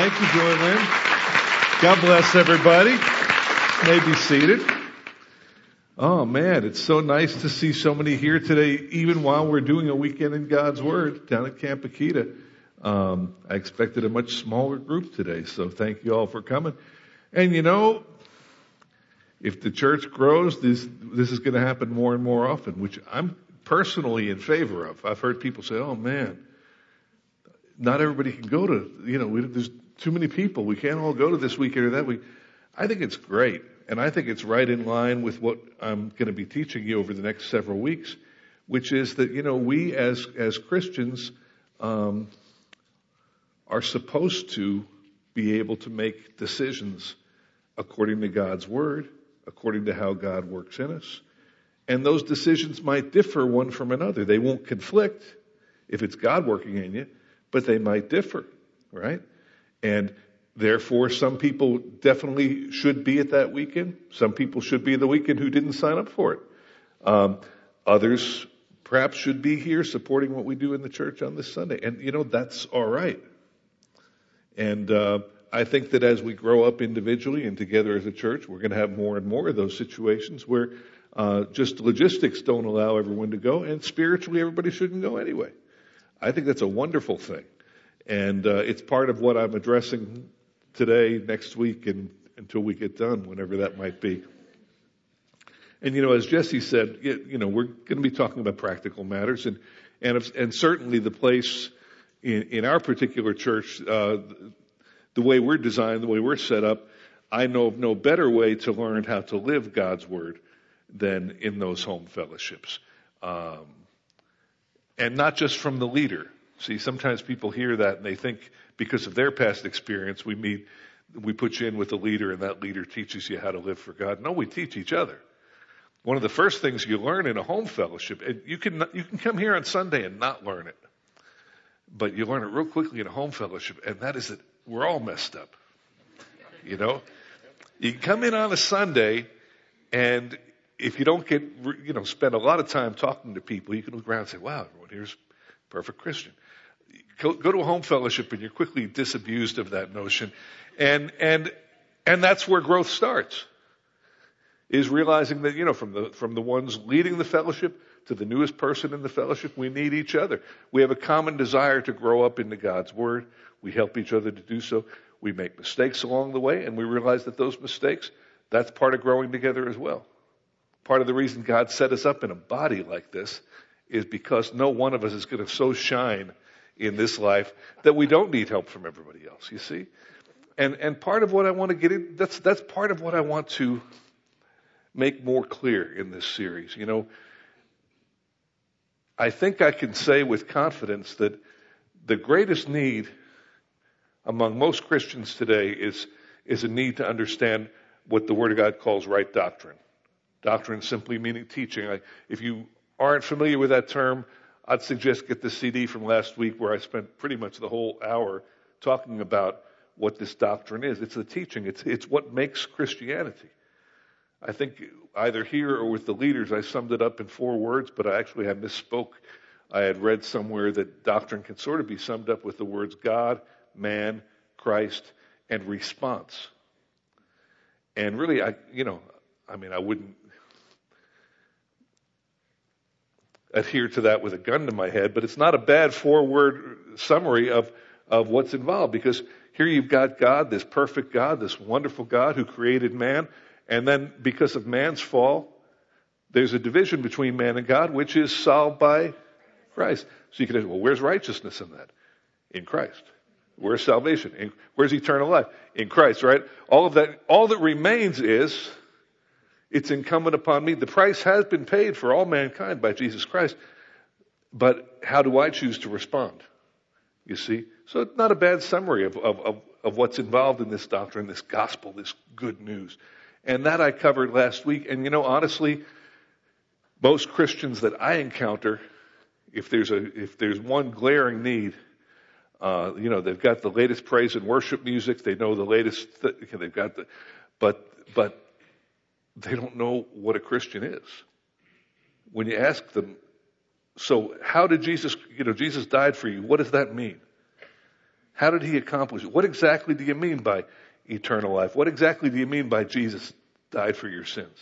Thank you, Joy Lynn. God bless everybody. May be seated. Oh man, it's so nice to see so many here today, even while we're doing a weekend in God's Word down at Camp Akita. I expected a much smaller group today, so thank you all for coming. And you know, if the church grows, this is going to happen more and more often, which I'm personally in favor of. I've heard people say, oh man, not everybody can go to, there's too many people. We can't all go to this weekend or that week. I think it's great. And I think it's right in line with what I'm going to be teaching you over the next several weeks, which is that, we as Christians, are supposed to be able to make decisions according to God's Word, according to how God works in us. And those decisions might differ one from another. They won't conflict if it's God working in you, but they might differ, right? And therefore, some people definitely should be at that weekend. Some people should be the weekend who didn't sign up for it. Others perhaps should be here supporting what we do in the church on this Sunday. And, that's all right. And I think that as we grow up individually and together as a church, we're going to have more and more of those situations where just logistics don't allow everyone to go, and spiritually everybody shouldn't go anyway. I think that's a wonderful thing. And it's part of what I'm addressing today, next week, and until we get done, whenever that might be. And, as Jesse said, we're going to be talking about practical matters. And certainly the place in our particular church, the way we're designed, the way we're set up, I know of no better way to learn how to live God's Word than in those home fellowships. And not just from the leader. See, sometimes people hear that and they think because of their past experience, we put you in with a leader and that leader teaches you how to live for God. No, we teach each other. One of the first things you learn in a home fellowship, and you can come here on Sunday and not learn it, but you learn it real quickly in a home fellowship, and that is that we're all messed up. You can come in on a Sunday, and if you don't get, spend a lot of time talking to people, you can look around and say, wow, everyone here's a perfect Christian. Go to a home fellowship and you're quickly disabused of that notion. And that's where growth starts. Is realizing that, from the ones leading the fellowship to the newest person in the fellowship, we need each other. We have a common desire to grow up into God's Word. We help each other to do so. We make mistakes along the way, and we realize that those mistakes, that's part of growing together as well. Part of the reason God set us up in a body like this is because no one of us is going to so shine in this life that we don't need help from everybody else, you see? And part of what I want to get in, that's part of what I want to make more clear in this series. I think I can say with confidence that the greatest need among most Christians today is a need to understand what the Word of God calls right doctrine. Doctrine simply meaning teaching. If you aren't familiar with that term, I'd suggest get the CD from last week where I spent pretty much the whole hour talking about what this doctrine is. It's the teaching. It's what makes Christianity. I think either here or with the leaders, I summed it up in 4 words, but I actually had misspoke. I had read somewhere that doctrine can sort of be summed up with the words God, man, Christ, and response. And really, I wouldn't adhere to that with a gun to my head, but it's not a bad 4-word summary of what's involved, because here you've got God, this perfect God, this wonderful God who created man, and then because of man's fall, there's a division between man and God, which is solved by Christ. So you can ask, well, where's righteousness in that? In Christ. Where's salvation? Where's eternal life? In Christ, right? All that remains is, it's incumbent upon me. The price has been paid for all mankind by Jesus Christ. But how do I choose to respond? You see? So it's not a bad summary of what's involved in this doctrine, this gospel, this good news. And that I covered last week. And honestly, most Christians that I encounter, if there's one glaring need, they've got the latest praise and worship music. They know the latest, they've got but they don't know what a Christian is. When you ask them, so how did Jesus died for you? What does that mean? How did he accomplish it? What exactly do you mean by eternal life? What exactly do you mean by Jesus died for your sins?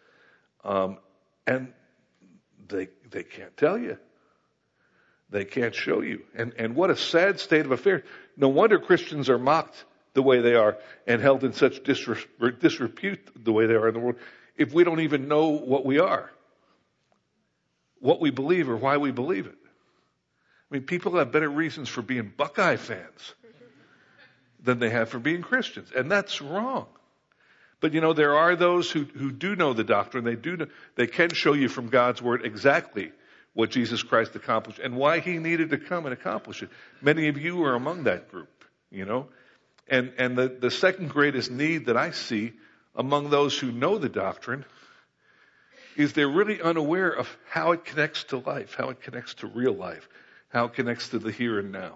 And they can't tell you. They can't show you. And what a sad state of affairs. No wonder Christians are mocked the way they are and held in such disrepute the way they are in the world if we don't even know what we are, what we believe or why we believe it. I mean, people have better reasons for being Buckeye fans than they have for being Christians. And that's wrong. But there are those who do know the doctrine. They can show you from God's word exactly what Jesus Christ accomplished and why he needed to come and accomplish it. Many of you are among that group, And the second greatest need that I see among those who know the doctrine is they're really unaware of how it connects to life, how it connects to real life, how it connects to the here and now.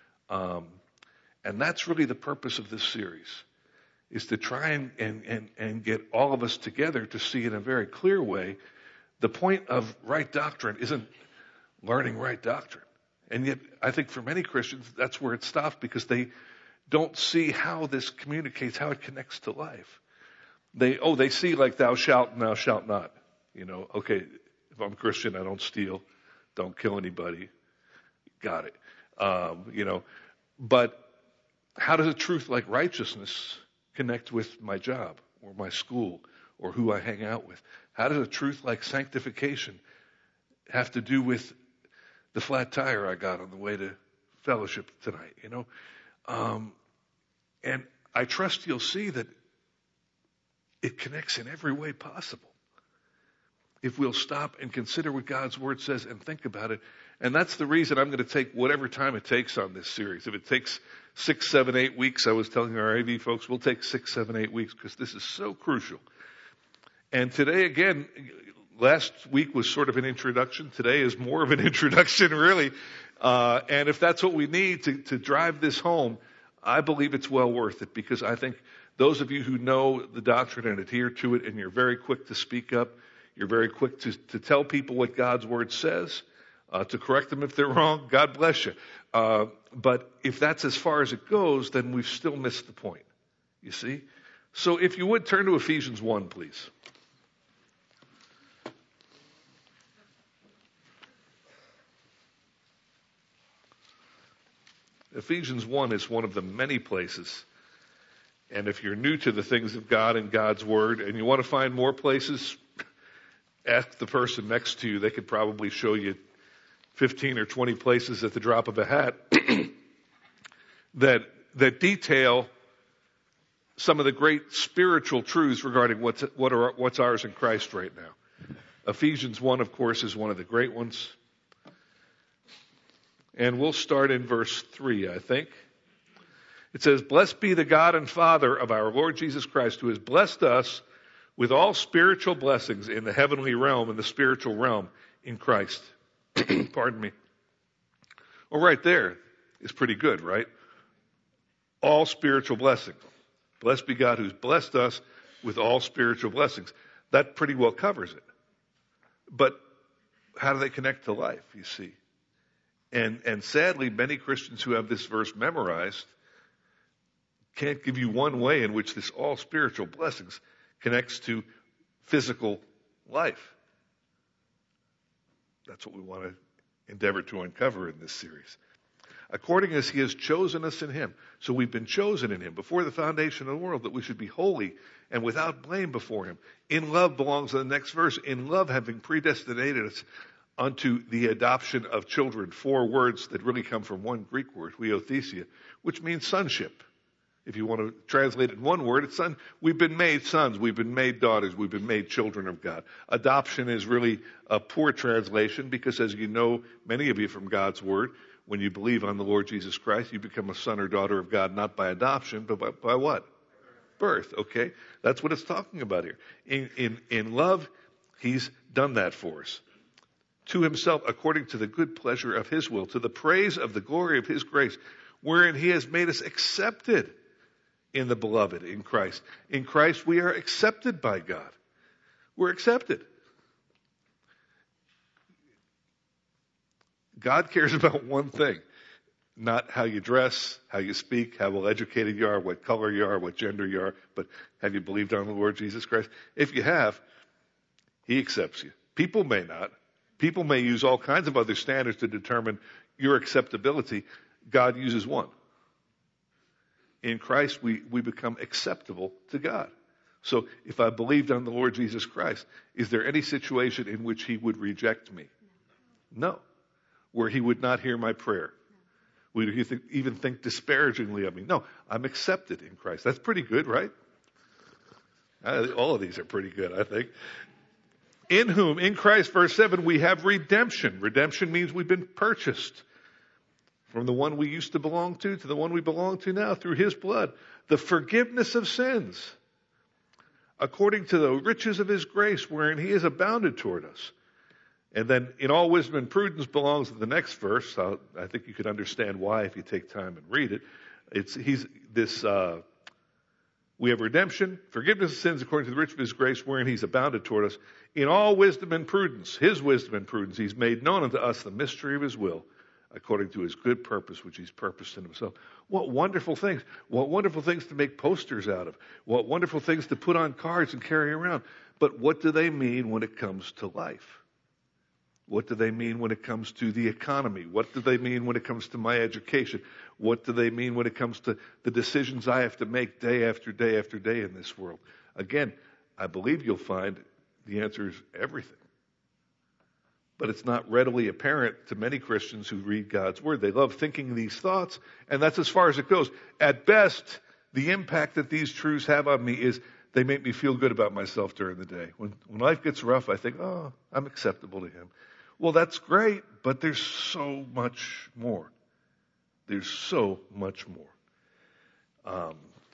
And that's really the purpose of this series, is to try and get all of us together to see in a very clear way. The point of right doctrine isn't learning right doctrine. And yet, I think for many Christians, that's where it stops because they don't see how this communicates, how it connects to life. They see like thou shalt and thou shalt not. Okay, if I'm a Christian, I don't steal, don't kill anybody. Got it. But how does a truth like righteousness connect with my job or my school or who I hang out with? How does a truth like sanctification have to do with the flat tire I got on the way to fellowship tonight? And I trust you'll see that it connects in every way possible if we'll stop and consider what God's word says and think about it. And that's the reason I'm going to take whatever time it takes on this series. If it takes 6, 7, 8 weeks, I was telling our AV folks, we'll take 6, 7, 8 weeks because this is so crucial. And today, again, last week was sort of an introduction. Today is more of an introduction, really. And if that's what we need to drive this home, I believe it's well worth it, because I think those of you who know the doctrine and adhere to it, and you're very quick to speak up, you're very quick to tell people what God's word says, to correct them if they're wrong, God bless you. But if that's as far as it goes, then we've still missed the point, you see? So if you would turn to Ephesians 1, please. Ephesians 1 is one of the many places. And if you're new to the things of God and God's word and you want to find more places, ask the person next to you. They could probably show you 15 or 20 places at the drop of a hat that detail some of the great spiritual truths regarding what's ours in Christ right now. Ephesians 1, of course, is one of the great ones. And we'll start in verse 3, I think. It says, "Blessed be the God and Father of our Lord Jesus Christ, who has blessed us with all spiritual blessings in the heavenly realm and the spiritual realm in Christ." Pardon me. Well, right there is pretty good, right? All spiritual blessings. Blessed be God who's blessed us with all spiritual blessings. That pretty well covers it. But how do they connect to life, you see? And sadly, many Christians who have this verse memorized can't give you one way in which this all spiritual blessings connects to physical life. That's what we want to endeavor to uncover in this series. According as he has chosen us in him. So we've been chosen in him before the foundation of the world, that we should be holy and without blame before him. In love belongs to the next verse. In love, having predestinated us unto the adoption of children. 4 words that really come from one Greek word, huiothesia, which means sonship. If you want to translate it in one word, it's son. We've been made sons. We've been made daughters. We've been made children of God. Adoption is really a poor translation because, as you know, many of you from God's word, when you believe on the Lord Jesus Christ, you become a son or daughter of God, not by adoption, but by what? Birth, okay? That's what it's talking about here. In love, he's done that for us. To himself, according to the good pleasure of his will, to the praise of the glory of his grace, wherein he has made us accepted in the beloved, in Christ. In Christ, we are accepted by God. We're accepted. God cares about one thing, not how you dress, how you speak, how well educated you are, what color you are, what gender you are, but have you believed on the Lord Jesus Christ? If you have, He accepts you. People may not. People may use all kinds of other standards to determine your acceptability. God uses one. In Christ, we become acceptable to God. So if I believed on the Lord Jesus Christ, is there any situation in which He would reject me? No. Where He would not hear my prayer? Would He even think disparagingly of me? No, I'm accepted in Christ. That's pretty good, right? All of these are pretty good, I think. In whom, in Christ, verse 7, we have redemption. Redemption means we've been purchased from the one we used to belong to the one we belong to now through His blood. The forgiveness of sins, according to the riches of His grace, wherein He has abounded toward us. And then in all wisdom and prudence belongs to the next verse. I think you could understand why if you take time and read it. We have redemption, forgiveness of sins according to the riches of His grace, wherein He's abounded toward us. In all wisdom and prudence, His wisdom and prudence, He's made known unto us the mystery of His will, according to His good purpose, which He's purposed in Himself. What wonderful things. What wonderful things to make posters out of. What wonderful things to put on cards and carry around. But what do they mean when it comes to life? What do they mean when it comes to the economy? What do they mean when it comes to my education? What do they mean when it comes to the decisions I have to make day after day after day in this world? Again, I believe you'll find the answer is everything. But it's not readily apparent to many Christians who read God's Word. They love thinking these thoughts, and that's as far as it goes. At best, the impact that these truths have on me is they make me feel good about myself during the day. When life gets rough, I think, oh, I'm acceptable to Him. Well, that's great, but there's so much more. There's so much more.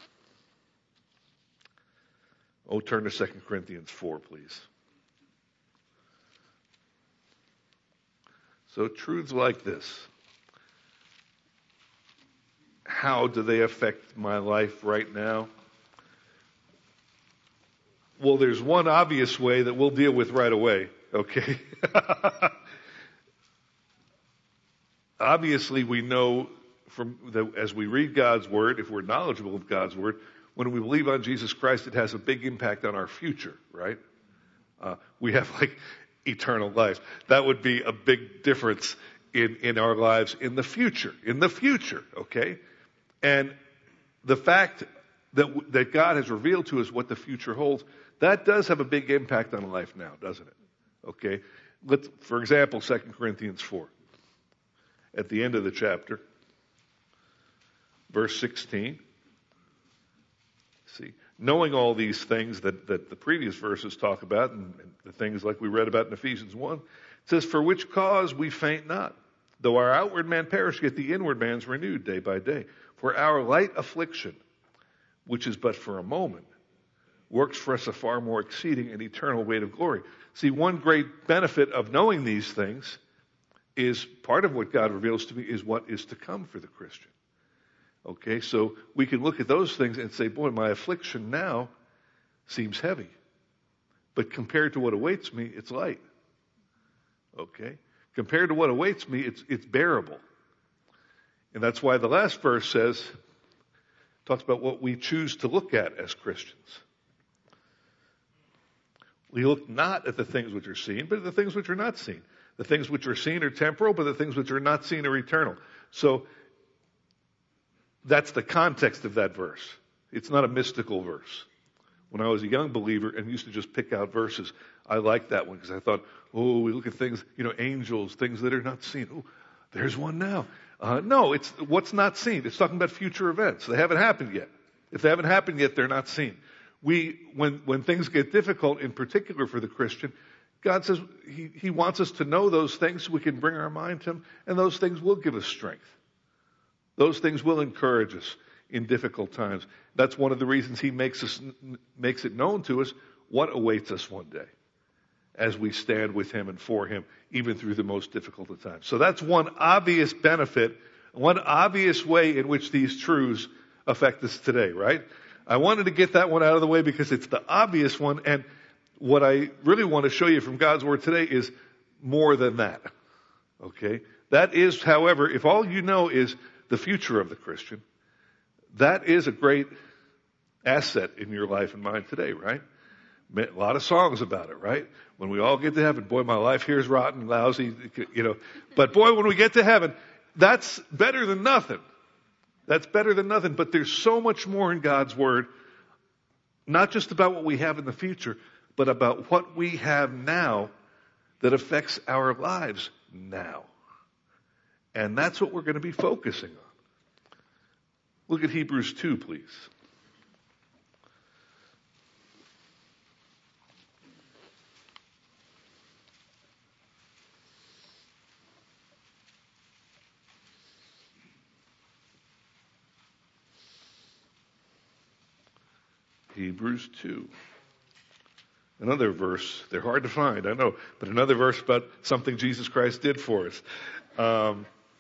Turn to 2 Corinthians 4, please. So truths like this, how do they affect my life right now? Well, there's one obvious way that we'll deal with right away, okay? Obviously, we know as we read God's Word, if we're knowledgeable of God's Word, when we believe on Jesus Christ, it has a big impact on our future, right? We have eternal life. That would be a big difference in our lives in the future, okay? And the fact that God has revealed to us what the future holds, that does have a big impact on life now, doesn't it? Okay? For example, 2 Corinthians 4. At the end of the chapter, verse 16. See, knowing all these things that the previous verses talk about, and the things like we read about in Ephesians 1, it says, for which cause we faint not, though our outward man perish, yet the inward man is renewed day by day. For our light affliction, which is but for a moment, works for us a far more exceeding and eternal weight of glory. See, one great benefit of knowing these things is part of what God reveals to me is what is to come for the Christian. Okay, so we can look at those things and say, boy, my affliction now seems heavy. But compared to what awaits me, it's light. Okay? Compared to what awaits me, it's bearable. And that's why the last verse talks about what we choose to look at as Christians. We look not at the things which are seen, but at the things which are not seen. The things which are seen are temporal, but the things which are not seen are eternal. So that's the context of that verse. It's not a mystical verse. When I was a young believer and used to just pick out verses, I liked that one because I thought, we look at things, angels, things that are not seen. Oh, there's one now. No, it's what's not seen. It's talking about future events. They haven't happened yet. If they haven't happened yet, they're not seen. When things get difficult, in particular for the Christian, God says He wants us to know those things so we can bring our mind to Him, and those things will give us strength. Those things will encourage us in difficult times. That's one of the reasons He makes it known to us what awaits us one day as we stand with Him and for Him, even through the most difficult of times. So that's one obvious benefit, one obvious way in which these truths affect us today, right? I wanted to get that one out of the way because it's the obvious one, and what I really want to show you from God's Word today is more than that. Okay? That is, however, if all you know is the future of the Christian, that is a great asset in your life and mine today, right? A lot of songs about it, right? When we all get to heaven, boy, my life here is rotten, lousy, But boy, when we get to heaven, that's better than nothing. That's better than nothing. But there's so much more in God's Word, not just about what we have in the future, but about what we have now that affects our lives now. And that's what we're going to be focusing on. Look at Hebrews 2, please. Hebrews 2. Another verse. They're hard to find, I know, but another verse about something Jesus Christ did for us.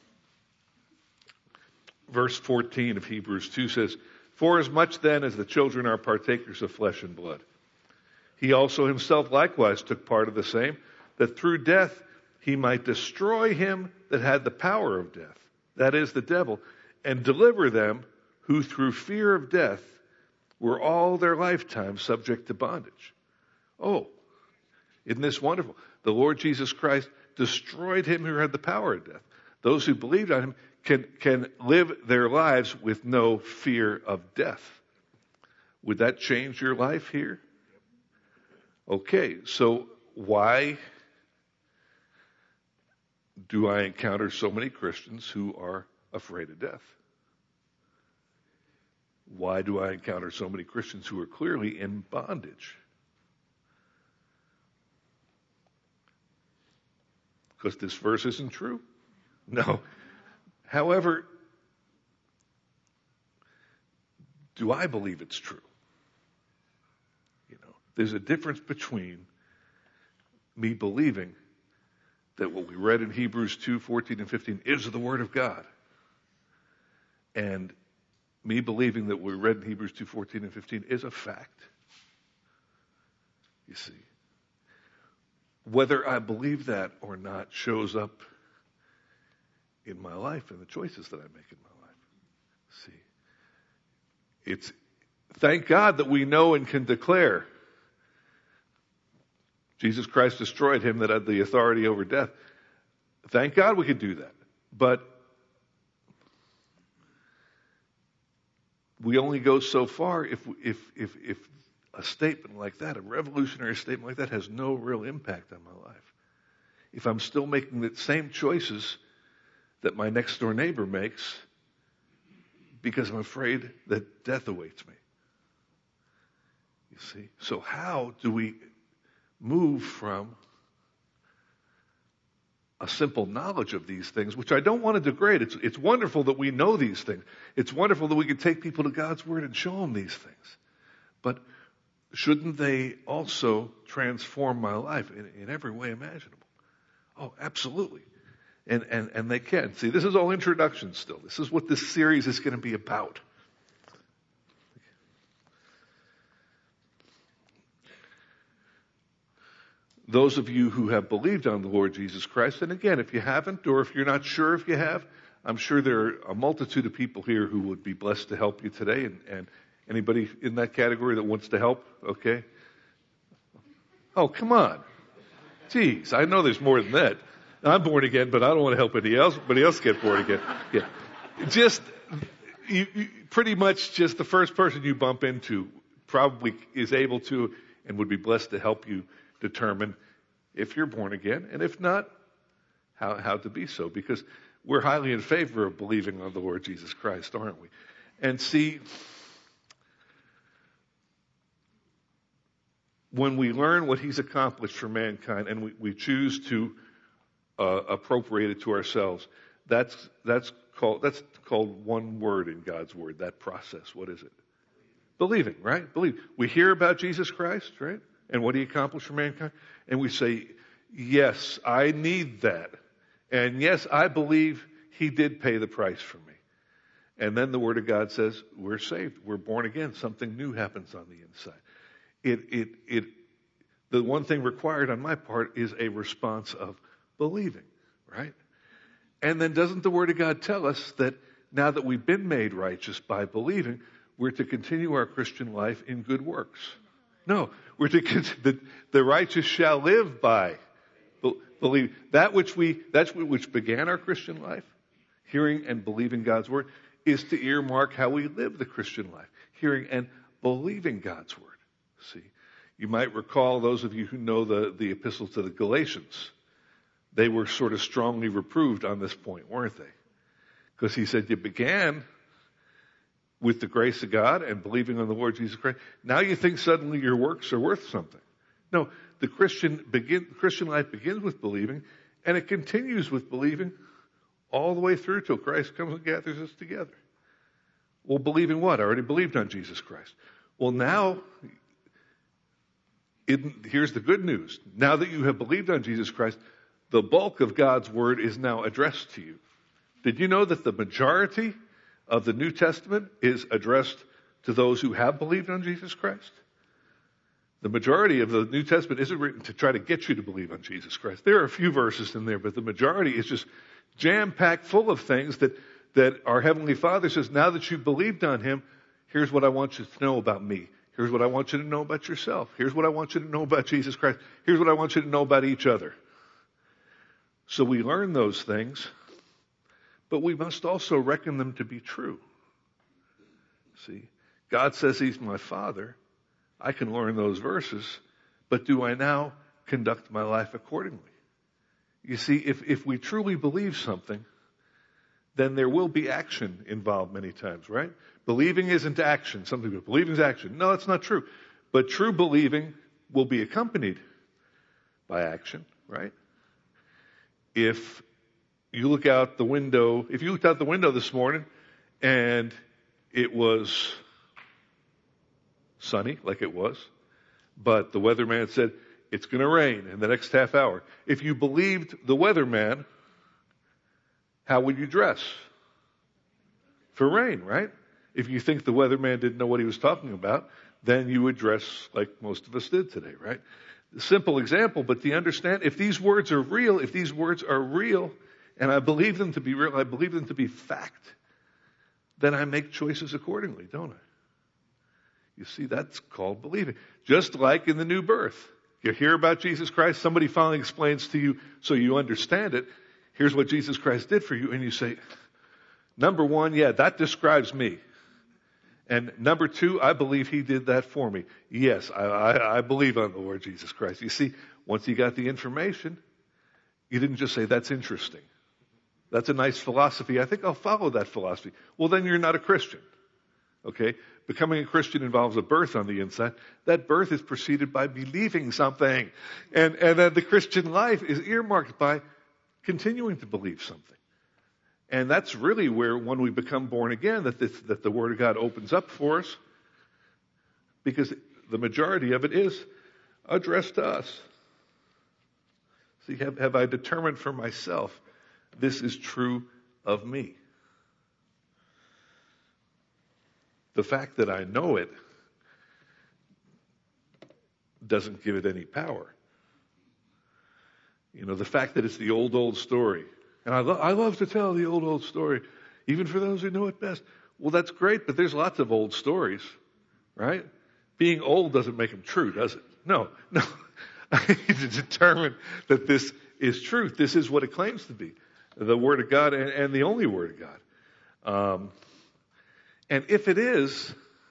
Verse 14 of Hebrews 2 says, "For as much then as the children are partakers of flesh and blood, he also himself likewise took part of the same, that through death he might destroy him that had the power of death, that is, the devil, and deliver them who through fear of death were all their lifetime subject to bondage." Oh, isn't this wonderful? The Lord Jesus Christ destroyed him who had the power of death. Those who believed on him can live their lives with no fear of death. Would that change your life here? Okay, so why do I encounter so many Christians who are afraid of death? Why do I encounter so many Christians who are clearly in bondage? Because this verse isn't true? No. However, do I believe it's true? There's a difference between me believing that what we read in Hebrews 2:14 and 15 is the Word of God, and me believing that what we read in Hebrews 2:14 and 15 is a fact. You see, whether I believe that or not shows up in my life and the choices that I make in my life. See, it's thank God that we know and can declare Jesus Christ destroyed him that had the authority over death. Thank God we could do that. But we only go so far if a statement like that, a revolutionary statement like that, has no real impact on my life. If I'm still making the same choices that my next door neighbor makes because I'm afraid that death awaits me. You see? So how do we move from a simple knowledge of these things, which I don't want to degrade. It's wonderful that we know these things. It's wonderful that we can take people to God's Word and show them these things. But shouldn't they also transform my life in every way imaginable? Oh, absolutely. And they can. See, this is all introduction still. This is what this series is going to be about. Those of you who have believed on the Lord Jesus Christ, and again, if you haven't, or if you're not sure if you have, I'm sure there are a multitude of people here who would be blessed to help you today, and anybody in that category that wants to help, okay? Oh, come on. Jeez, I know there's more than that. I'm born again, but I don't want to help anybody else get born again. Yeah. Just, you pretty much just the first person you bump into probably is able to and would be blessed to help you determine if you're born again, and if not, how to be so. Because we're highly in favor of believing on the Lord Jesus Christ, aren't we? And see, when we learn what he's accomplished for mankind and we choose to appropriate it to ourselves, that's called one word in God's Word, that process. What is it? Believing, right? Believe. We hear about Jesus Christ, right? And what he accomplished for mankind. And we say, yes, I need that. And yes, I believe he did pay the price for me. And then the Word of God says, we're saved. We're born again. Something new happens on the inside. The one thing required on my part is a response of believing, right? And then doesn't the Word of God tell us that now that we've been made righteous by believing, we're to continue our Christian life in good works. No, we're to the righteous shall live by believe. That's which began our Christian life, hearing and believing God's word, is to earmark how we live the Christian life, hearing and believing God's word. See, you might recall, those of you who know the epistle to the Galatians, they were sort of strongly reproved on this point, weren't they? Because he said, you began with the grace of God and believing on the Lord Jesus Christ. Now you think suddenly your works are worth something. No, the Christian life begins with believing, and it continues with believing all the way through till Christ comes and gathers us together. Well, believing what? I already believed on Jesus Christ. Well, now, here's the good news. Now that you have believed on Jesus Christ, the bulk of God's word is now addressed to you. Did you know that the majority of the New Testament is addressed to those who have believed on Jesus Christ? The majority of the New Testament isn't written to try to get you to believe on Jesus Christ. There are a few verses in there, but the majority is just jam-packed full of things that our Heavenly Father says, now that you've believed on Him, here's what I want you to know about me. Here's what I want you to know about yourself. Here's what I want you to know about Jesus Christ. Here's what I want you to know about each other. So we learn those things, but we must also reckon them to be true. See, God says He's my Father. I can learn those verses, but do I now conduct my life accordingly? You see, if we truly believe something, then there will be action involved many times, right? Believing isn't action. Some people, believing is action. No, that's not true. But true believing will be accompanied by action, right? If you looked out the window this morning and it was sunny, like it was, but the weatherman said, it's going to rain in the next half hour. If you believed the weatherman, how would you dress? For rain, right? If you think the weatherman didn't know what he was talking about, then you would dress like most of us did today, right? A simple example, but do you understand? If these words are real, and I believe them to be real, I believe them to be fact, then I make choices accordingly, don't I? You see, that's called believing. Just like in the new birth. You hear about Jesus Christ, somebody finally explains to you so you understand it. Here's what Jesus Christ did for you. And you say, number one, yeah, that describes me. And number two, I believe He did that for me. Yes, I believe on the Lord Jesus Christ. You see, once you got the information, you didn't just say, that's interesting. That's a nice philosophy. I think I'll follow that philosophy. Well, then you're not a Christian. Okay? Becoming a Christian involves a birth on the inside. That birth is preceded by believing something. And then the Christian life is earmarked by continuing to believe something. And that's really where, when we become born again, that the Word of God opens up for us, because the majority of it is addressed to us. See, have I determined for myself, this is true of me? The fact that I know it doesn't give it any power. You know, the fact that it's the old story. And I love to tell the old story, even for those who know it best. Well, that's great, but there's lots of old stories, right? Being old doesn't make them true, does it? No. I need to determine that this is truth. This is what it claims to be. The Word of God and the only Word of God. And if it is,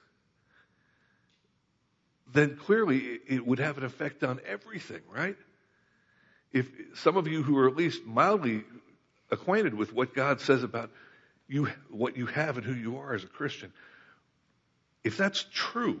then clearly it would have an effect on everything, right? If some of you who are at least mildly acquainted with what God says about you, what you have and who you are as a Christian, if that's true,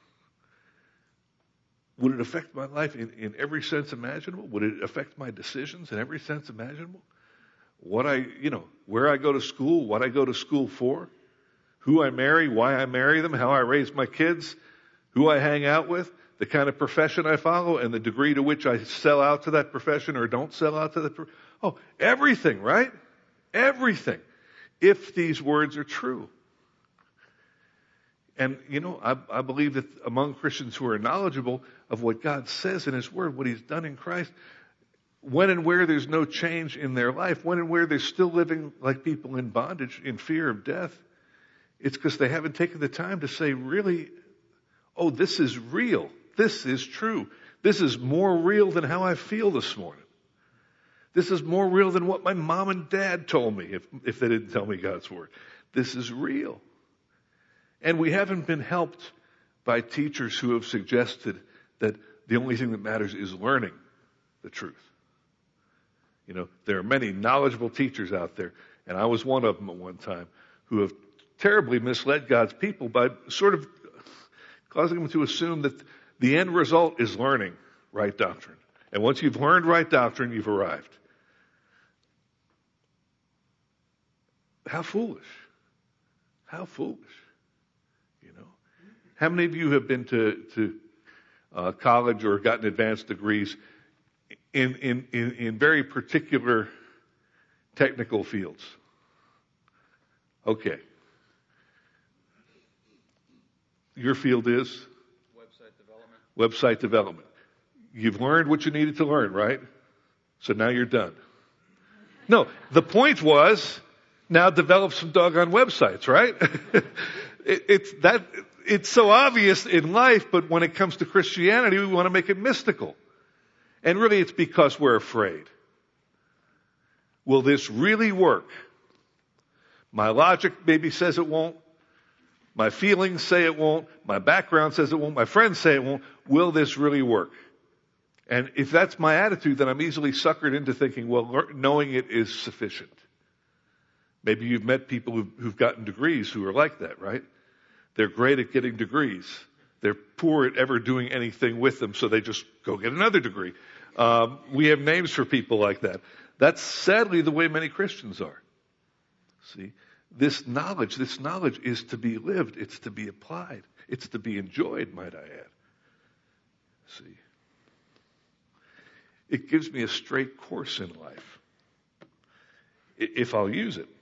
would it affect my life in every sense imaginable? Would it affect my decisions in every sense imaginable? Where I go to school, what I go to school for, who I marry, why I marry them, how I raise my kids, who I hang out with, the kind of profession I follow, and the degree to which I sell out to that profession or don't sell out to that profession. Oh, everything, right? Everything. If these words are true. And, I believe that among Christians who are knowledgeable of what God says in His Word, what He's done in Christ, when and where there's no change in their life, when and where they're still living like people in bondage, in fear of death, it's because they haven't taken the time to say, really, oh, this is real. This is true. This is more real than how I feel this morning. This is more real than what my mom and dad told me if they didn't tell me God's word. This is real. And we haven't been helped by teachers who have suggested that the only thing that matters is learning the truth. You know, there are many knowledgeable teachers out there, and I was one of them at one time, who have terribly misled God's people by sort of causing them to assume that the end result is learning right doctrine. And once you've learned right doctrine, you've arrived. How foolish. How foolish. You know, how many of you have been to college or gotten advanced degrees in very particular technical fields? Okay. Your field is? Website development. You've learned what you needed to learn, right? So now you're done. No, the point was, now develop some doggone websites, right? It's so obvious in life, but when it comes to Christianity, we want to make it mystical. And really it's because we're afraid. Will this really work? My logic maybe says it won't. My feelings say it won't. My background says it won't. My friends say it won't. Will this really work? And if that's my attitude, then I'm easily suckered into thinking, well, knowing it is sufficient. Maybe you've met people who've gotten degrees who are like that, right? They're great at getting degrees. They're poor at ever doing anything with them, so they just go get another degree. We have names for people like that. That's sadly the way many Christians are. See, this knowledge is to be lived. It's to be applied. It's to be enjoyed, might I add. See, it gives me a straight course in life, if I'll use it.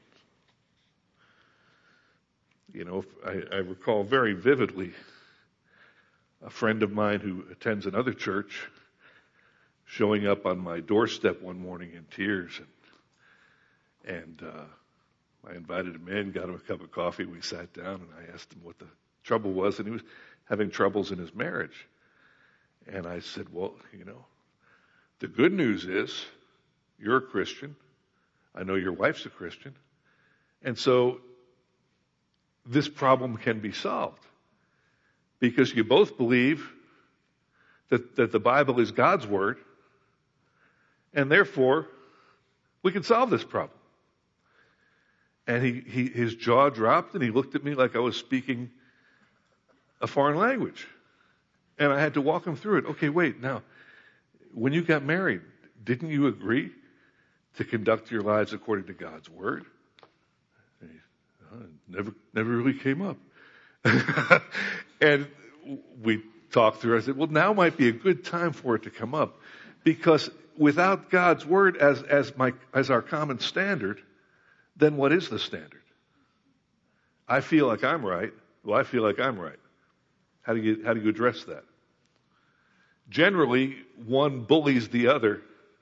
You know, I recall very vividly a friend of mine who attends another church showing up on my doorstep one morning in tears, and I invited him in, got him a cup of coffee, we sat down, and I asked him what the trouble was, and he was having troubles in his marriage. And I said, well, you know, the good news is you're a Christian. I know your wife's a Christian. And so this problem can be solved because you both believe that the Bible is God's word, and therefore we can solve this problem. And his jaw dropped, and he looked at me like I was speaking a foreign language. And I had to walk him through it. Okay, wait, now, when you got married, didn't you agree to conduct your lives according to God's word? And never really came up. And we talked through it. I said, well, now might be a good time for it to come up, because without God's word as our common standard, then what is the standard? I feel like I'm right. Well, I feel like I'm right. How do you address that? Generally, one bullies the other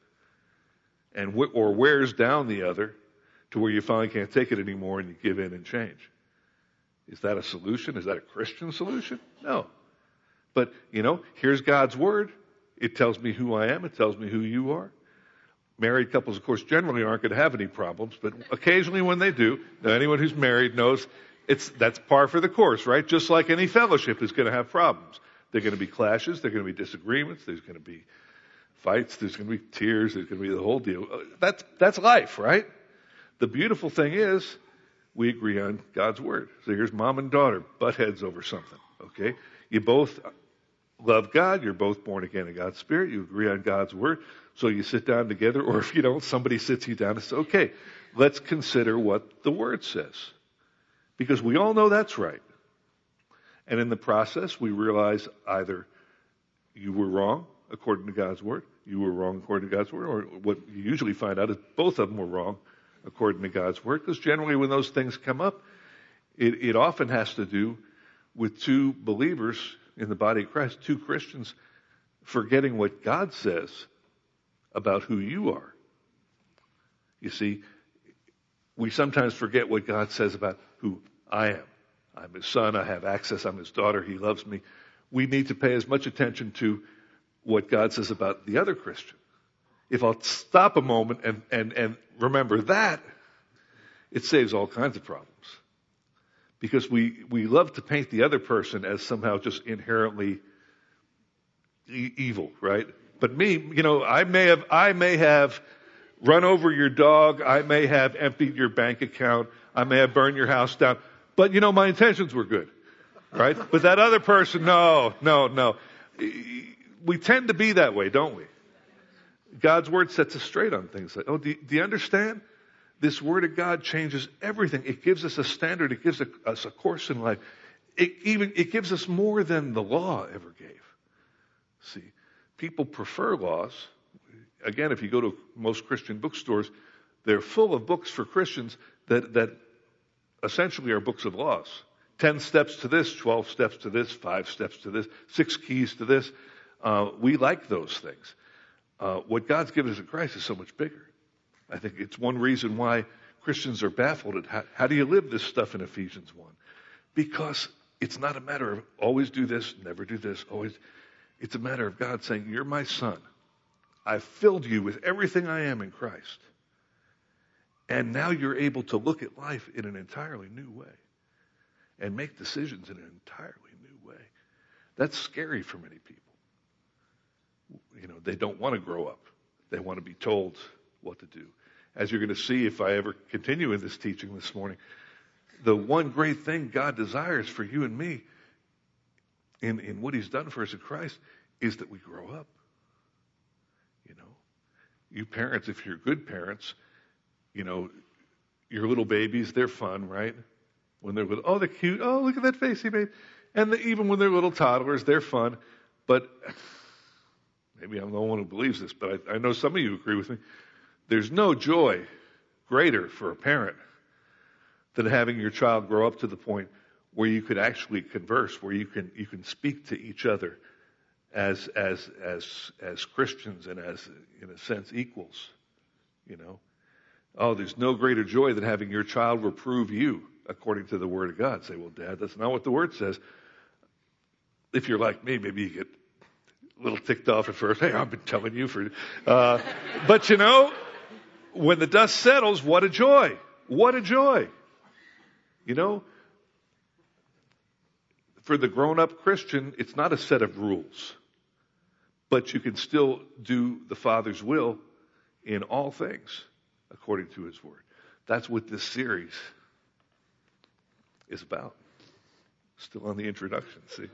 or wears down the other to where you finally can't take it anymore and you give in and change. Is that a solution? Is that a Christian solution? No. But, you know, here's God's word. It tells me who I am. It tells me who you are. Married couples, of course, generally aren't going to have any problems, but occasionally when they do, now anyone who's married knows that's par for the course, right? Just like any fellowship is going to have problems. There are going to be clashes. There are going to be disagreements. There's going to be fights. There's going to be tears. There's going to be the whole deal. That's life, right? The beautiful thing is we agree on God's word. So here's mom and daughter, butt heads over something, okay? You both love God. You're both born again in God's Spirit. You agree on God's word. So you sit down together, or if you don't, somebody sits you down and says, okay, let's consider what the word says. Because we all know that's right. And in the process, we realize either you were wrong according to God's word, you were wrong according to God's word, or what you usually find out is both of them were wrong according to God's word. Because generally when those things come up, it often has to do with two believers in the body of Christ, two Christians, forgetting what God says about who you are. You see, we sometimes forget what God says about who I am. I'm his son, I have access, I'm his daughter, he loves me. We need to pay as much attention to what God says about the other Christian. If I'll stop a moment and remember that, it saves all kinds of problems. Because we love to paint the other person as somehow just inherently evil, right? But me, I may have run over your dog, I may have emptied your bank account, I may have burned your house down, but my intentions were good, right? But that other person, no. We tend to be that way, don't we? God's word sets us straight on things like, do you understand? This word of God changes everything. It gives us a standard. It gives us a course in life. It gives us more than the law ever gave. See, people prefer laws. Again, if you go to most Christian bookstores, they're full of books for Christians that essentially are books of laws. 10 steps to this, 12 steps to this, 5 steps to this, 6 keys to this. We like those things. What God's given us in Christ is so much bigger. I think it's one reason why Christians are baffled at how do you live this stuff in Ephesians 1? Because it's not a matter of always do this, never do this, always. It's a matter of God saying, you're my son. I've filled you with everything I am in Christ. And now you're able to look at life in an entirely new way and make decisions in an entirely new way. That's scary for many people. They don't want to grow up. They want to be told what to do. As you're going to see if I ever continue in this teaching this morning, the one great thing God desires for you and me in what he's done for us in Christ is that we grow up. You parents, if you're good parents, your little babies, they're fun, right? When they're little, they're cute. Oh, look at that face he made. And even when they're little toddlers, they're fun. But maybe I'm the only one who believes this, but I know some of you agree with me. There's no joy greater for a parent than having your child grow up to the point where you could actually converse, where you can speak to each other as Christians and as, in a sense, equals. There's no greater joy than having your child reprove you according to the Word of God. Say, well, Dad, that's not what the Word says. If you're like me, maybe you get a little ticked off at first. Hey, I've been telling you for... but when the dust settles, what a joy. What a joy. For the grown-up Christian, it's not a set of rules. But you can still do the Father's will in all things according to his word. That's what this series is about. Still on the introduction, see?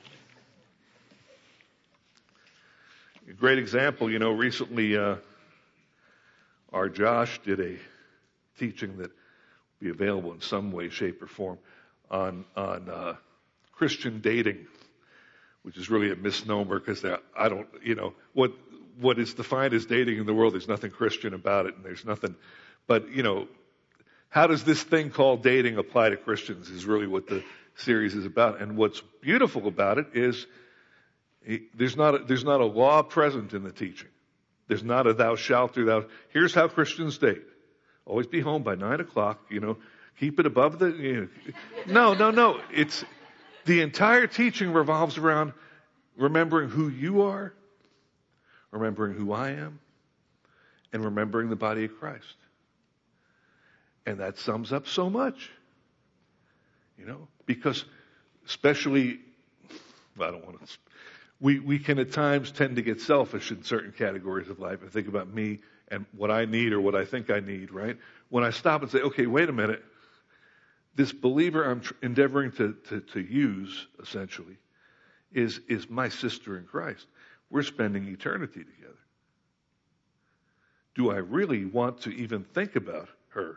A great example, recently our Josh did a teaching that will be available in some way, shape, or form on Christian dating, which is really a misnomer because I don't, what is defined as dating in the world, there's nothing Christian about it, and there's nothing, but how does this thing called dating apply to Christians is really what the series is about. And what's beautiful about it is there's not a law present in the teaching. There's not a thou shalt do thou. Here's how Christians date. Always be home by 9:00, keep it above the, No. It's, the entire teaching revolves around remembering who you are, remembering who I am, and remembering the body of Christ. And that sums up so much, because especially, I don't want to, we can at times tend to get selfish in certain categories of life. I think about me and what I need or what I think I need, right? When I stop and say, okay, wait a minute, this believer I'm endeavoring to use, essentially, is my sister in Christ. We're spending eternity together. Do I really want to even think about her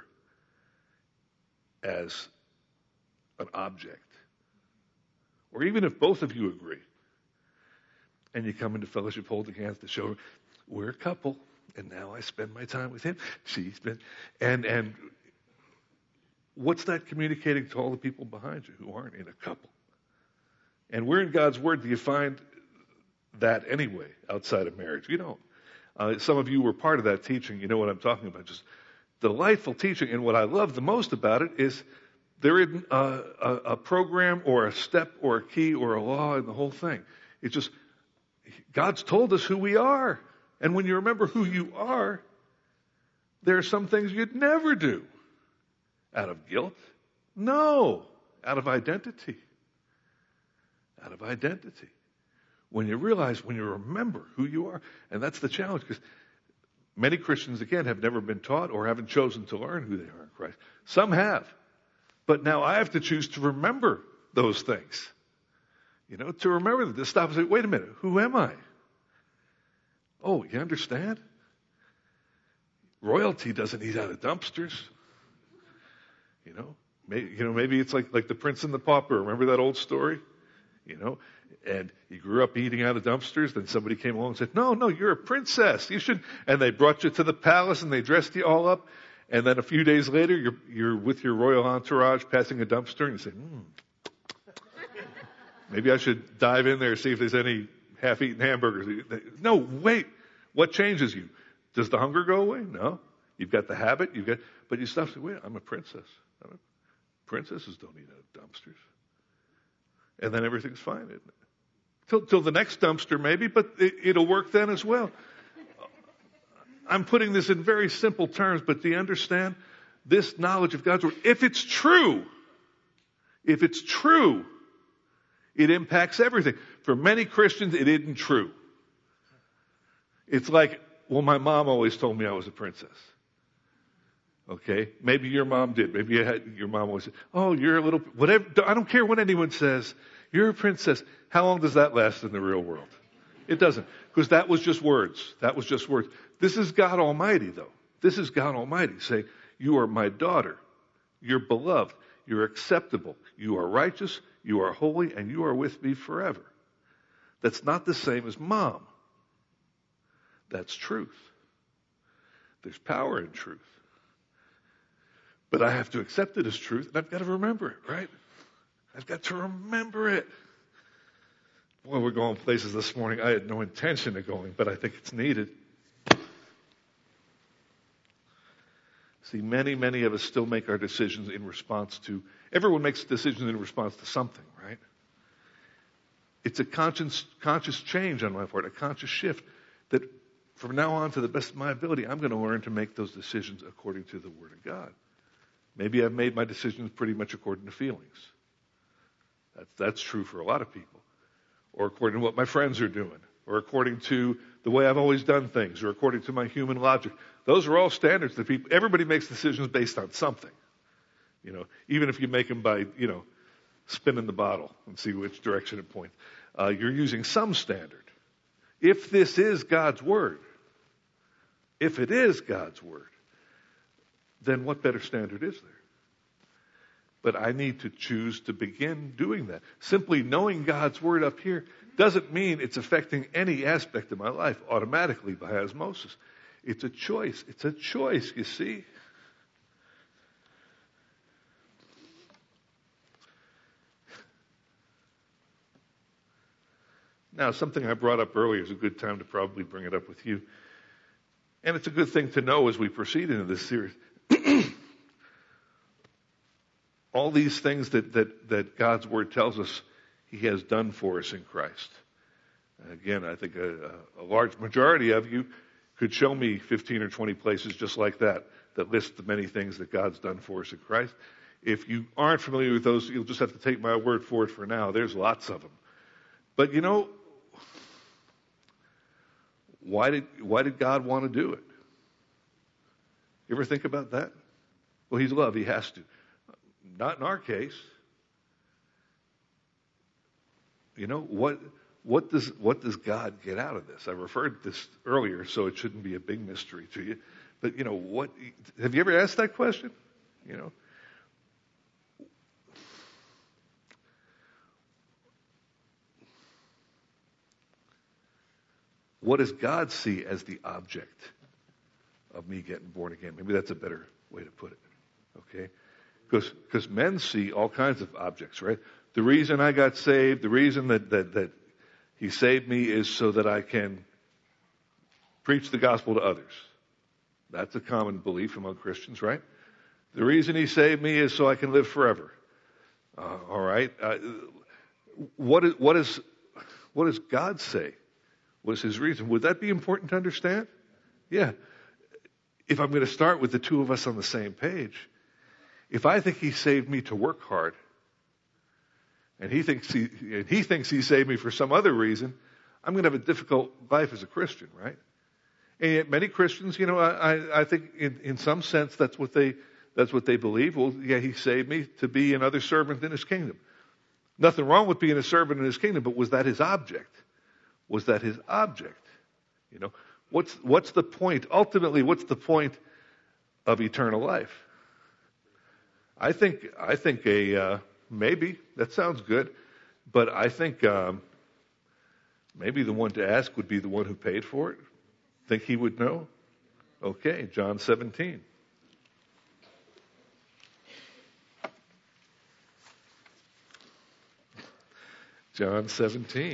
as an object? Or even if both of you agree, and you come into fellowship holding hands to show we're a couple, and now I spend my time with him. She's been, and what's that communicating to all the people behind you who aren't in a couple? And we're in God's Word. Do you find that anyway outside of marriage? You don't. Some of you were part of that teaching. You know what I'm talking about. Just delightful teaching. And what I love the most about it is there isn't a program or a step or a key or a law in the whole thing. It's just, God's told us who we are. And when you remember who you are, there are some things you'd never do. Out of guilt? No. Out of identity. Out of identity. When you realize, when you remember who you are, and that's the challenge, because many Christians, again, have never been taught or haven't chosen to learn who they are in Christ. Some have. But now I have to choose to remember those things. You know, to remember them, to stop and say, wait a minute, who am I? Oh, you understand? Royalty doesn't eat out of dumpsters. Maybe it's like the Prince and the Pauper. Remember that old story? And he grew up eating out of dumpsters. Then somebody came along and said, no, you're a princess. You should. And they brought you to the palace and they dressed you all up. And then a few days later, you're with your royal entourage passing a dumpster and you say, maybe I should dive in there and see if there's any half-eaten hamburgers. No, wait. What changes you? Does the hunger go away? No. You've got the habit. But you stop and say, wait, I'm a princess. Princesses don't eat out of dumpsters. And then everything's fine, isn't it? Till the next dumpster maybe, but it'll work then as well. I'm putting this in very simple terms, but do you understand? This knowledge of God's Word, if it's true, it impacts everything. For many Christians, it isn't true. It's like, well, my mom always told me I was a princess. Okay? Maybe your mom did. Maybe your mom always said, oh, you're a little, whatever. I don't care what anyone says. You're a princess. How long does that last in the real world? It doesn't. Because that was just words. This is God Almighty, though. This is God Almighty saying, you are my daughter. You're beloved. You're acceptable. You are righteous. You are holy. And you are with me forever. That's not the same as mom. That's truth. There's power in truth. But I have to accept it as truth, and I've got to remember it, right? I've got to remember it. Boy, we're going places this morning. I had no intention of going, but I think it's needed. See, many of us still make our decisions in response to, everyone makes decisions in response to something, right? It's a conscious change on my part, a conscious shift that from now on, to the best of my ability, I'm going to learn to make those decisions according to the Word of God. Maybe I've made my decisions pretty much according to feelings. That's true for a lot of people. Or according to what my friends are doing. Or according to the way I've always done things. Or according to my human logic. Those are all standards that everybody makes decisions based on something. Even if you make them by, spinning the bottle and see which direction it points. You're using some standard. If this is God's Word, if it is God's Word, then what better standard is there? But I need to choose to begin doing that. Simply knowing God's Word up here doesn't mean it's affecting any aspect of my life automatically by osmosis. It's a choice. It's a choice, you see. Now, something I brought up earlier is a good time to probably bring it up with you. And it's a good thing to know as we proceed into this series. All these things that God's Word tells us He has done for us in Christ. Again, I think a large majority of you could show me 15 or 20 places just like that list the many things that God's done for us in Christ. If you aren't familiar with those, you'll just have to take my word for it for now. There's lots of them. But why did God want to do it? You ever think about that? Well, He's love. He has to. Not in our case. What does God get out of this? I referred to this earlier, so it shouldn't be a big mystery to you. But what? Have you ever asked that question? What does God see as the object of me getting born again? Maybe that's a better way to put it. Okay? Because men see all kinds of objects, right? The reason I got saved, the reason that He saved me is so that I can preach the gospel to others. That's a common belief among Christians, right? The reason he saved me is so I can live forever. All right. What does God say was his reason? Would that be important to understand? Yeah. If I'm going to start with the two of us on the same page, if I think he saved me to work hard, and he thinks he saved me for some other reason, I'm going to have a difficult life as a Christian, right? And yet many Christians, I think in some sense that's what they believe. Well, yeah, he saved me to be another servant in his kingdom. Nothing wrong with being a servant in his kingdom, but was that his object? Was that his object? What's the point? Ultimately, what's the point of eternal life? I think maybe that sounds good, but I think maybe the one to ask would be the one who paid for it. Think he would know? Okay, John 17. John 17.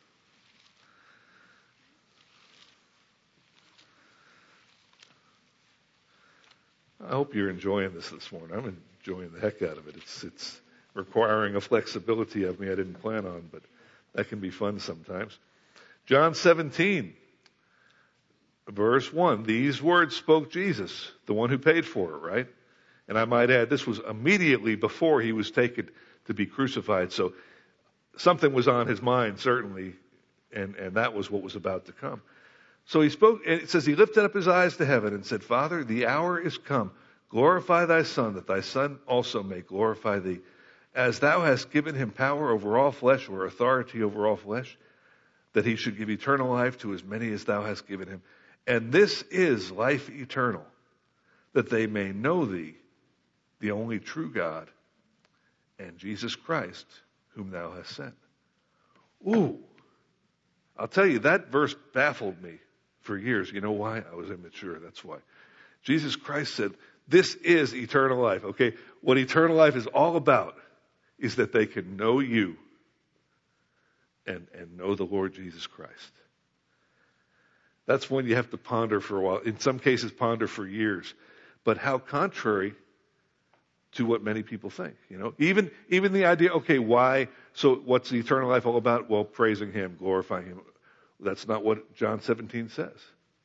I hope you're enjoying this morning. I'm enjoying the heck out of it. It's requiring a flexibility of me I didn't plan on, but that can be fun sometimes. John 17, verse 1. These words spoke Jesus, the one who paid for it, right? And I might add, this was immediately before he was taken to be crucified. So something was on his mind, certainly, and that was what was about to come. So he spoke, and it says he lifted up his eyes to heaven and said, Father, the hour is come. Glorify thy Son, that thy Son also may glorify thee. As thou hast given him power over all flesh, or authority over all flesh, that he should give eternal life to as many as thou hast given him. And this is life eternal, that they may know thee, the only true God, and Jesus Christ, whom thou hast sent. Ooh, I'll tell you, that verse baffled me for years. You know why? I was immature, that's why. Jesus Christ said, this is eternal life, okay? What eternal life is all about is that they can know you and know the Lord Jesus Christ. That's when you have to ponder for a while. In some cases, ponder for years. But how contrary to what many people think, Even the idea, okay, why? So what's the eternal life all about? Well, praising him, glorifying him. That's not what John 17 says.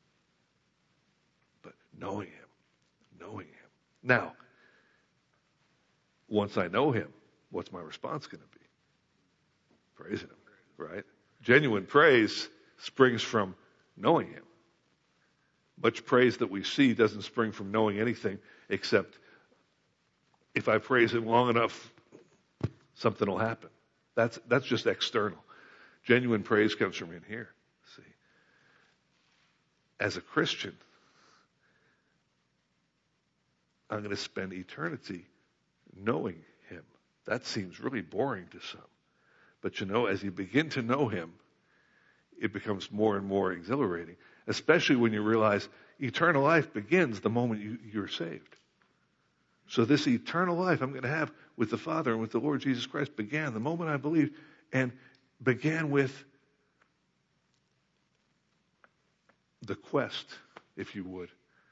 But knowing him. Now, once I know him, what's my response going to be? Praising him, right? Genuine praise springs from knowing him. Much praise that we see doesn't spring from knowing anything, except if I praise him long enough, something will happen. That's just external. Genuine praise comes from in here. See, as a Christian, I'm going to spend eternity knowing him. That seems really boring to some. But as you begin to know him, it becomes more and more exhilarating, especially when you realize eternal life begins the moment you're saved. So this eternal life I'm going to have with the Father and with the Lord Jesus Christ began the moment I believed, and began with the quest, if you would,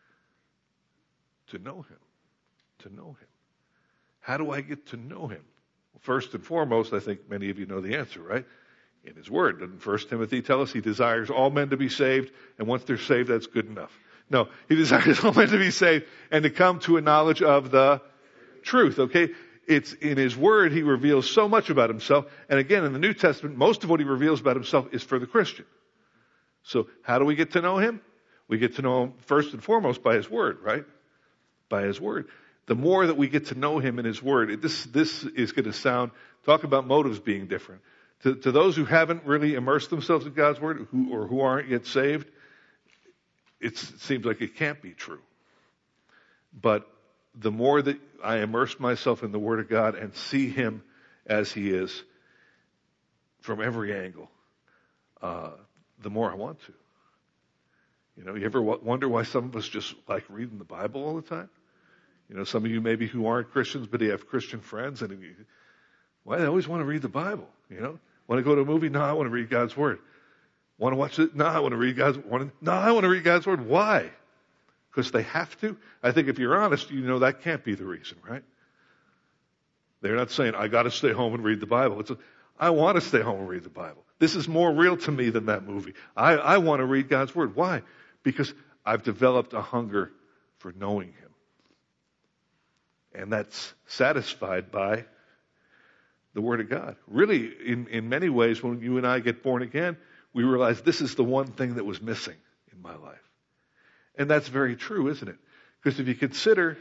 to know him. To know him. How do I get to know him? Well, first and foremost, I think many of you know the answer, right? In his word. Doesn't 1 Timothy tell us he desires all men to be saved, and once they're saved, that's good enough? No, he desires all men to be saved and to come to a knowledge of the truth, okay? It's in his word he reveals so much about himself. And again, in the New Testament, most of what he reveals about himself is for the Christian. So how do we get to know him? We get to know him first and foremost by his word, right? By his word. The more that we get to know him in his word, this is going to sound, talk about motives being different. To those who haven't really immersed themselves in God's word, who aren't yet saved, it seems like it can't be true. But the more that I immerse myself in the word of God and see him as he is from every angle, the more I want to. You ever wonder why some of us just like reading the Bible all the time? Some of you maybe who aren't Christians, but you have Christian friends, and why they always want to read the Bible, Want to go to a movie? No, I want to read God's word. Want to watch it? No, I want to read God's Word. No, I want to read God's Word. Why? Because they have to? I think if you're honest, you know that can't be the reason, right? They're not saying, I got to stay home and read the Bible. I want to stay home and read the Bible. This is more real to me than that movie. I want to read God's Word. Why? Because I've developed a hunger for knowing Him. And that's satisfied by the Word of God. Really, in many ways, when you and I get born again, we realize this is the one thing that was missing in my life. And that's very true, isn't it? Because if you consider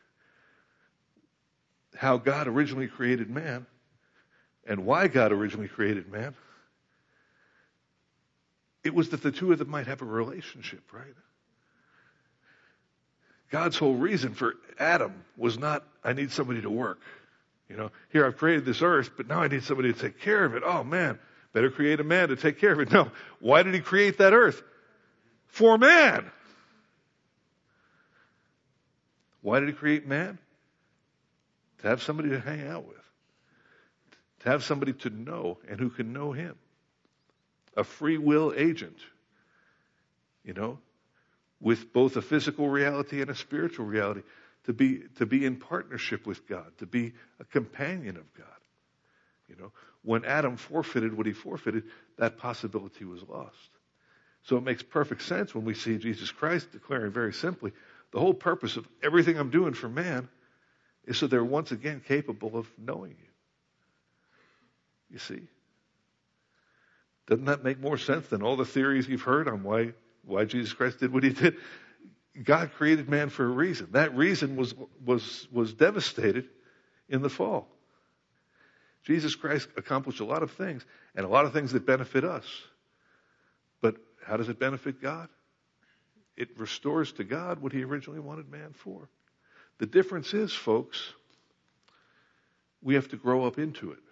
how God originally created man and why God originally created man, it was that the two of them might have a relationship, right? God's whole reason for Adam was not, I need somebody to work. Here I've created this earth, but now I need somebody to take care of it. Oh man, better create a man to take care of it. No, why did He create that earth? For man. Why did He create man? To have somebody to hang out with. To have somebody to know and who can know Him. A free will agent. With both a physical reality and a spiritual reality. To be in partnership with God. To be a companion of God. When Adam forfeited what he forfeited, that possibility was lost. So it makes perfect sense when we see Jesus Christ declaring very simply, the whole purpose of everything I'm doing for man is so they're once again capable of knowing you. You see? Doesn't that make more sense than all the theories you've heard on why Jesus Christ did what He did? God created man for a reason. That reason was devastated in the fall. Jesus Christ accomplished a lot of things, and a lot of things that benefit us. But how does it benefit God? It restores to God what He originally wanted man for. The difference is, folks, we have to grow up into it.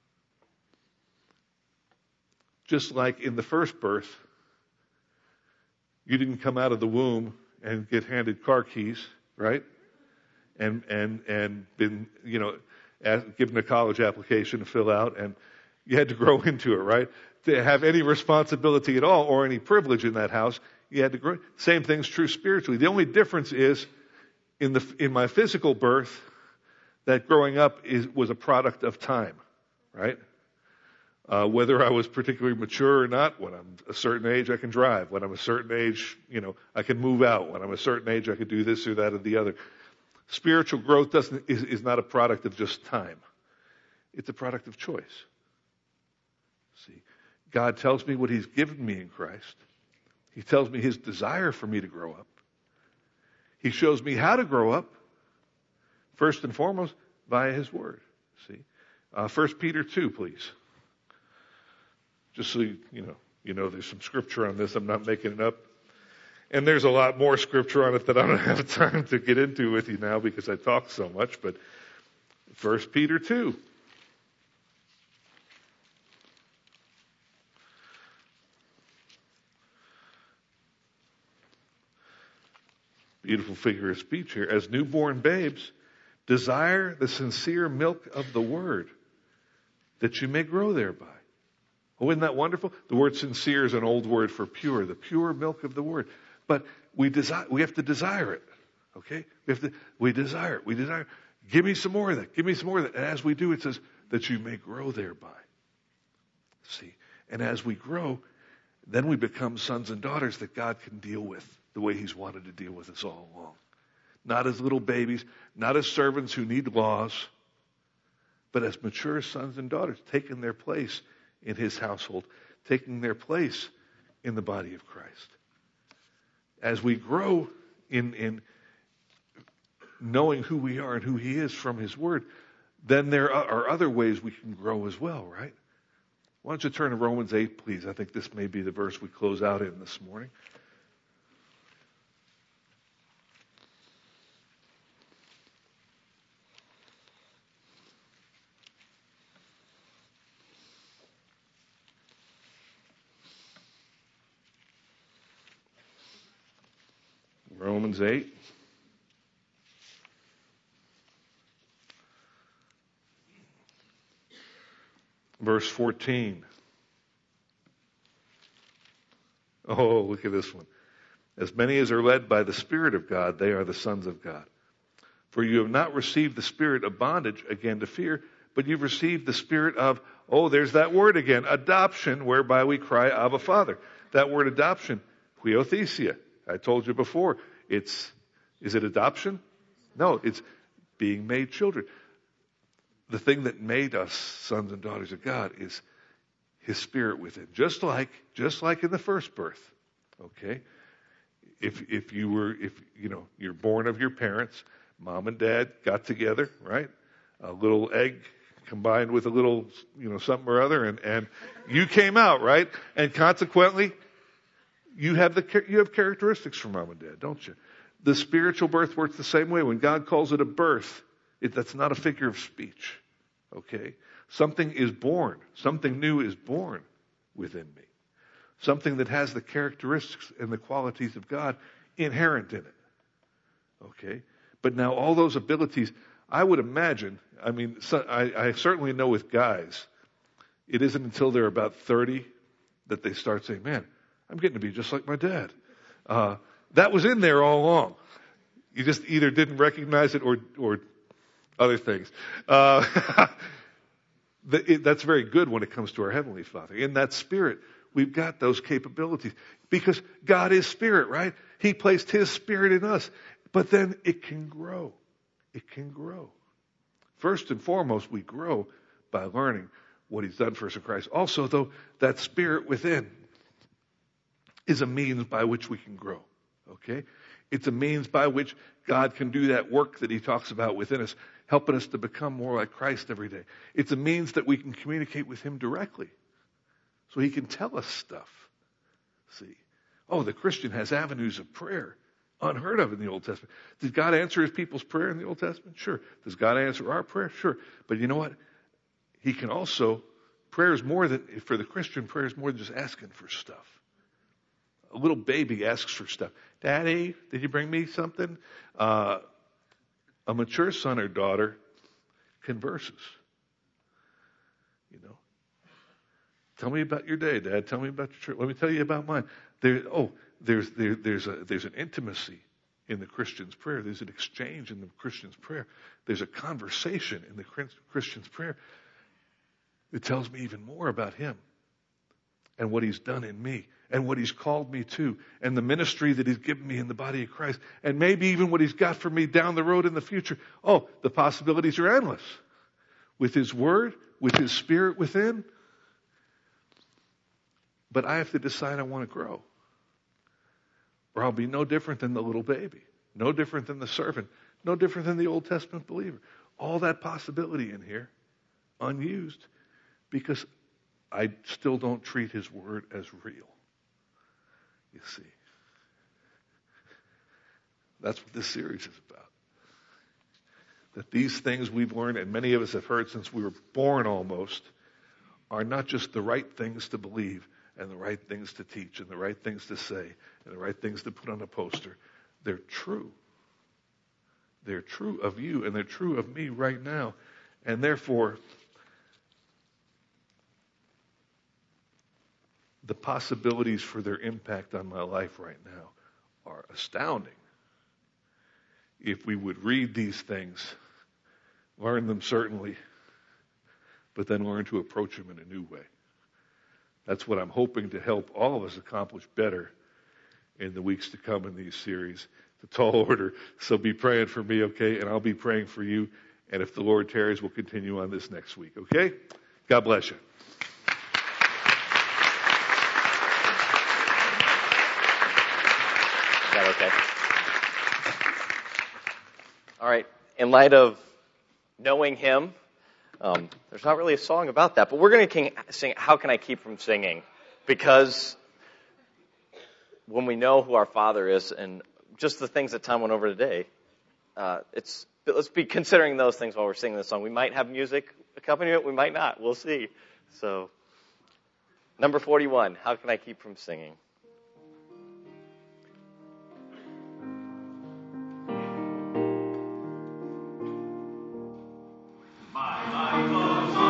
Just like in the first birth, you didn't come out of the womb and get handed car keys, right? And been, given a college application to fill out, and you had to grow into it, right? To have any responsibility at all or any privilege in that house, you had to grow. Same thing's true spiritually. The only difference is in my physical birth, that growing up was a product of time, right? Whether I was particularly mature or not, when I'm a certain age, I can drive. When I'm a certain age, I can move out. When I'm a certain age, I can do this or that or the other. Spiritual growth is not a product of just time. It's a product of choice. See, God tells me what He's given me in Christ. He tells me His desire for me to grow up. He shows me how to grow up, first and foremost, via His Word. See, 1 Peter 2, please. Just so you know, there's some scripture on this. I'm not making it up. And there's a lot more scripture on it that I don't have time to get into with you now because I talk so much. But 1 Peter 2. Beautiful figure of speech here. As newborn babes, desire the sincere milk of the Word, that you may grow thereby. Oh, isn't that wonderful? The word sincere is an old word for pure, the pure milk of the Word. But we have to desire it. Okay? We desire it. We desire it. Give me some more of that. Give me some more of that. And as we do, it says that you may grow thereby. See? And as we grow, then we become sons and daughters that God can deal with the way He's wanted to deal with us all along. Not as little babies, not as servants who need laws, but as mature sons and daughters, taking their place in His household, taking their place in the body of Christ. As we grow in knowing who we are and who He is from His Word, then there are other ways we can grow as well, right? Why don't you turn to Romans 8, please? I think this may be the verse we close out in this morning. Romans 8. Verse 14. Oh, look at this one. As many as are led by the Spirit of God, they are the sons of God. For you have not received the spirit of bondage again to fear, but you've received the spirit of, oh, there's that word again, adoption, whereby we cry, Abba, Father. That word adoption, huiothesia. I told you before, is it adoption? No, it's being made children. The thing that made us sons and daughters of God is His Spirit within. Just like in the first birth. Okay? If you're born of your parents, mom and dad got together, right? A little egg combined with a little, something or other, and you came out, right? And consequently, you have characteristics from mom and dad, don't you? The spiritual birth works the same way. When God calls it a birth, that's not a figure of speech. Okay? Something is born. Something new is born within me. Something that has the characteristics and the qualities of God inherent in it. Okay? But now all those abilities, I would imagine, I certainly know with guys, it isn't until they're about 30 that they start saying, man, I'm getting to be just like my dad. That was in there all along. You just either didn't recognize it or other things. That's very good when it comes to our Heavenly Father. In that Spirit, we've got those capabilities. Because God is Spirit, right? He placed His Spirit in us. But then it can grow. It can grow. First and foremost, we grow by learning what He's done for us in Christ. Also, though, that Spirit within is a means by which we can grow. Okay? It's a means by which God can do that work that He talks about within us, helping us to become more like Christ every day. It's a means that we can communicate with Him directly. So He can tell us stuff. See? Oh, the Christian has avenues of prayer. Unheard of in the Old Testament. Did God answer His people's prayer in the Old Testament? Sure. Does God answer our prayer? Sure. But you know what? He can also, for the Christian, prayer is more than just asking for stuff. A little baby asks for stuff. Daddy, did you bring me something? A mature son or daughter converses. Tell me about your day, Dad. Tell me about your church. Let me tell you about mine. There's an intimacy in the Christian's prayer. There's an exchange in the Christian's prayer. There's a conversation in the Christian's prayer that tells me even more about Him and what He's done in me and what He's called me to and the ministry that He's given me in the body of Christ and maybe even what He's got for me down the road in the future. Oh, the possibilities are endless. With His Word, with His Spirit within. But I have to decide I want to grow. Or I'll be no different than the little baby. No different than the servant. No different than the Old Testament believer. All that possibility in here, unused, because I still don't treat His Word as real. You see. That's what this series is about. That these things we've learned, and many of us have heard since we were born almost, are not just the right things to believe, and the right things to teach, and the right things to say, and the right things to put on a poster. They're true. They're true of you, and they're true of me right now. And therefore, the possibilities for their impact on my life right now are astounding. If we would read these things, learn them certainly, but then learn to approach them in a new way. That's what I'm hoping to help all of us accomplish better in the weeks to come in these series. It's a tall order, so be praying for me, okay? And I'll be praying for you. And if the Lord tarries, we'll continue on this next week, okay? God bless you. Is that okay? All right. In light of knowing Him, there's not really a song about that, but we're going to sing How Can I Keep From Singing? Because when we know who our Father is and just the things that Tom went over today, let's be considering those things while we're singing this song. We might have music accompany it, we might not. We'll see. So, number 41, How Can I Keep From Singing?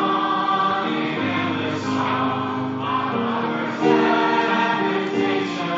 Reputation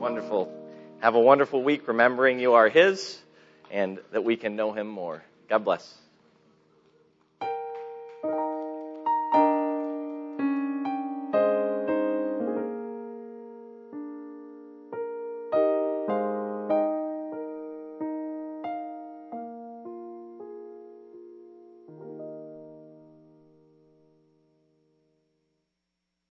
Wonderful. Have a wonderful week remembering you are His and that we can know Him more. God bless.